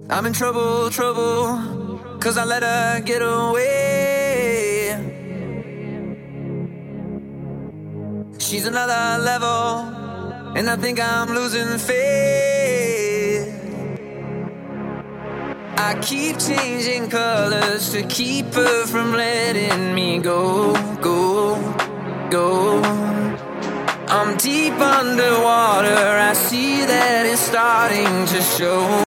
I'm in trouble, trouble, 'cause I let her get away. She's another level, and I think I'm losing faith. I keep changing colors to keep her from letting me go, go, go. I'm deep underwater, I see that it's starting to show.